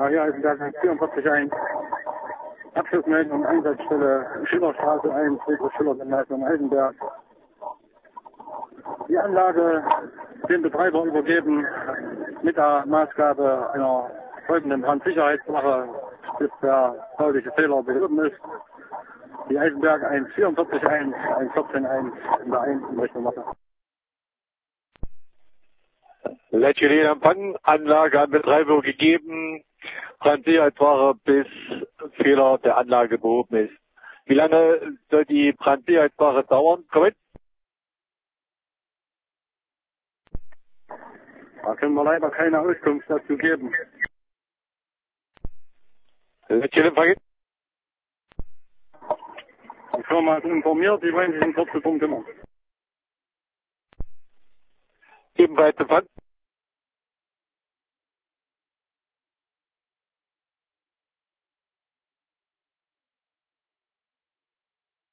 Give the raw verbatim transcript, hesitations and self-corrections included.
Firma hier Eisenberg vierundvierzig eins. Abschlussmeldung, Einsatzstelle Schillerstraße eins, Friedrich Schiller-Gymnasium Eisenberg. Die Anlage dem Betreiber übergeben mit der Maßgabe einer folgenden Brandsicherheitswache, bis der bauliche Fehler behoben ist. Die Eisenberg eins vierundvierzig eins, eins vierzehn eins in der eins in Richtung Wache. Letztlich Empfang, Anlage an Betreiber gegeben, Brandsicherheitswache bis Fehler der Anlage behoben ist. Wie lange soll die Brandsicherheitswache dauern? Komm Da können wir leider keine Auskunft dazu geben. Letztlich Empfang. Die Firma ist informiert, die wollen sich in Kürze drum kümmern. Ebenfalls Empfang.